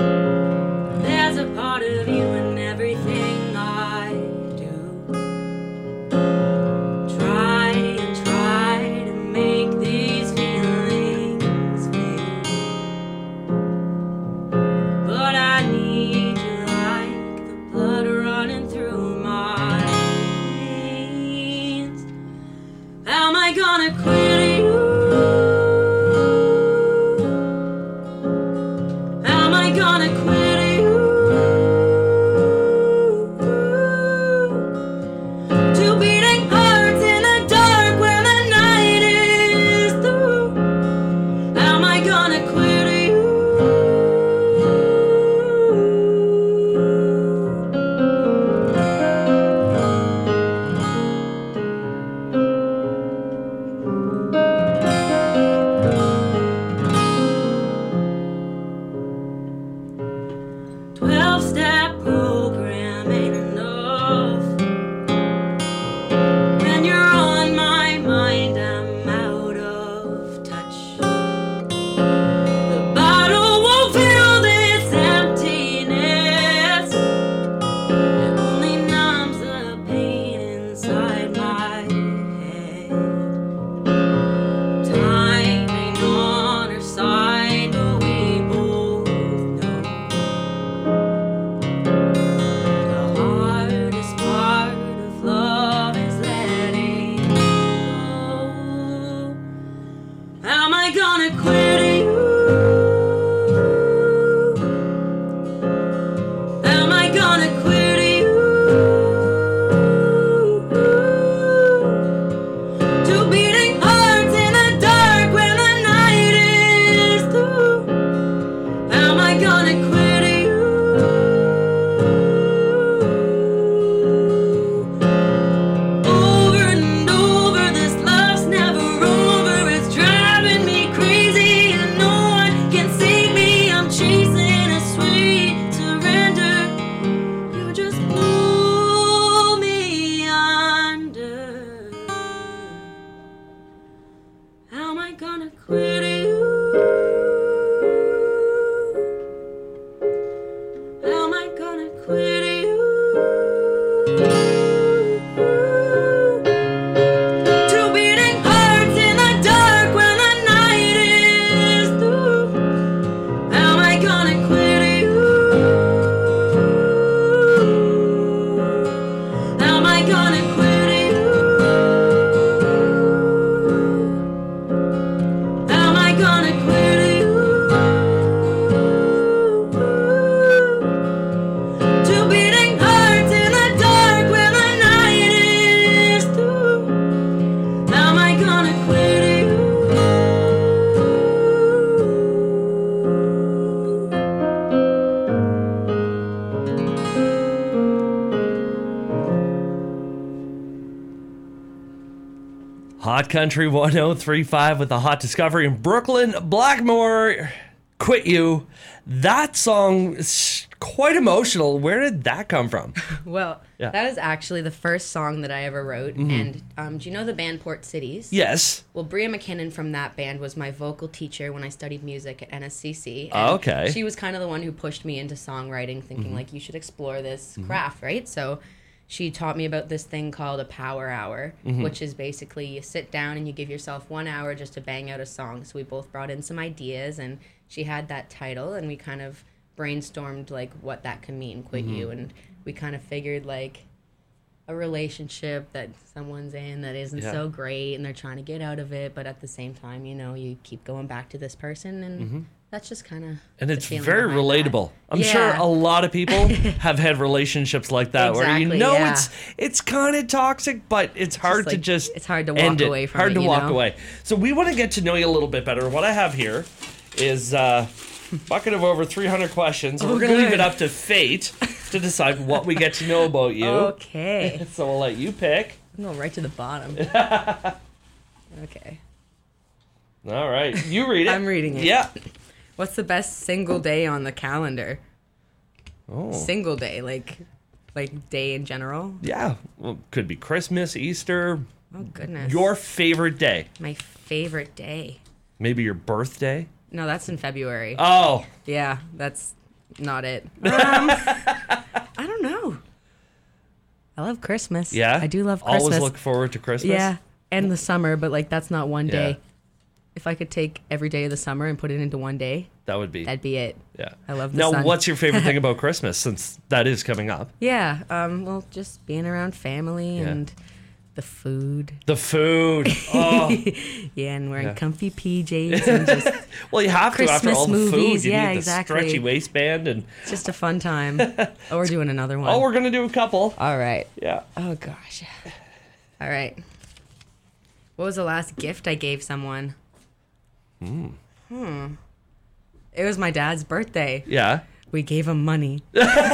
There's a part of you in everything I do. Try and try to make these feelings fade, but I need you like the blood running through my veins. How am I gonna quit you? How am I gonna quit you? Two beating hearts in the dark when the night is through. How am I gonna quit you? 12-step program ain't enough. When you're on my mind, I'm out of touch. The bottle won't fill this emptiness. It only numbs the pain inside my head. Time ain't on our side, but we both know. The hardest part of love is letting go. How am I gonna quit you? How am I gonna quit you? Two beating hearts in the dark when the night is through. How am I gonna quit you? Over and over, this love's never over. It's driving me crazy and no one can save me. I'm chasing a sweet surrender. You just pull me under. How am I gonna quit you? How am I gonna quit you? Two beating hearts in the dark when the night is through. How am I gonna quit you? How am I gonna quit you? How am I gonna quit you? Two beating hearts in the dark when the night is through. How am I gonna quit you? Hot Country 1035 with the Hot Discovery in Brooklyn. Blackmore, Quit You. That song is quite emotional. Where did that come from? Well, Yeah. that is actually the first song that I ever wrote. And do you know the band Port Cities? Yes. Well, Bria McKinnon from that band was my vocal teacher when I studied music at NSCC. Oh, okay. She was kind of the one who pushed me into songwriting, thinking, like, you should explore this craft, right? So she taught me about this thing called a power hour, which is basically you sit down and you give yourself 1 hour just to bang out a song. So we both brought in some ideas, and she had that title, and we kind of brainstormed, like, what that could mean, Quit You. And we kind of figured, like, a relationship that someone's in that isn't Yeah. so great and they're trying to get out of it, but at the same time, you know, you keep going back to this person, and that's just kind of And it's very relatable. I'm Yeah. sure a lot of people have had relationships like that where you Exactly, know yeah. it's kind of toxic, but it's hard to like, just it's hard to end walk it. away from hard it, to you walk know? away. So we want to get to know you a little bit better. What I have here is bucket of over 300 questions. We're going to leave good. it up to fate to decide what we get to know about you. Okay. So we'll let you pick. I'm going right to the bottom. Okay. All right. You read it. I'm reading it. Yeah. What's the best single day on the calendar? Oh. Single day, like day in general? Yeah. Well, could be Christmas, Easter. Oh, goodness. Your favorite day. My favorite day. Maybe your birthday. No, that's in February. Oh. Yeah, that's not it. I don't know. I love Christmas. Yeah? I do love Christmas. Always look forward to Christmas? Yeah, and the summer, but like that's not one day. Yeah. If I could take every day of the summer and put it into one day, That would be. that'd be it. Yeah. I love the Now, sun. what's your favorite thing about Christmas, since that is coming up? Yeah, well, just being around family Yeah. and the food. The food. Oh. Yeah, and wearing Yeah. comfy PJs and just Well, you have to after Christmas all the food. movies. You Yeah, need the exactly. stretchy waistband. And it's just a fun time. Oh, we're doing another one. oh, we're going to do a couple. All right. Yeah. Oh gosh. All right. What was the last gift I gave someone? It was my dad's birthday. Yeah. We gave him money.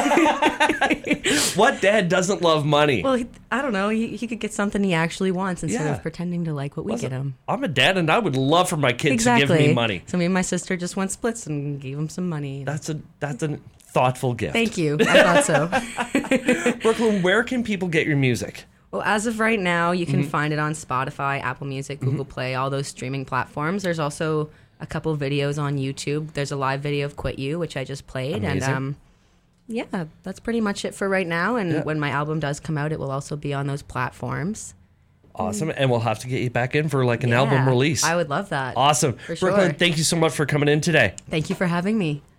What dad doesn't love money? Well, I don't know. He could get something he actually wants instead Yeah. of pretending to like what we get him. I'm a dad, and I would love for my kids Exactly. to give me money. So me and my sister just went splits and gave him some money. That's a thoughtful gift. Thank you. I thought so. Brooklyn, where can people get your music? Well, as of right now, you Mm-hmm. can find it on Spotify, Apple Music, Google Play, all those streaming platforms. There's also a couple videos on YouTube. There's a live video of Quit You, which I just played. Amazing. And yeah, that's pretty much it for right now. And when my album does come out, it will also be on those platforms. Awesome. And we'll have to get you back in for like an Yeah, album release. I would love that. Awesome. For sure. Brooklyn, thank you so much for coming in today. Thank you for having me.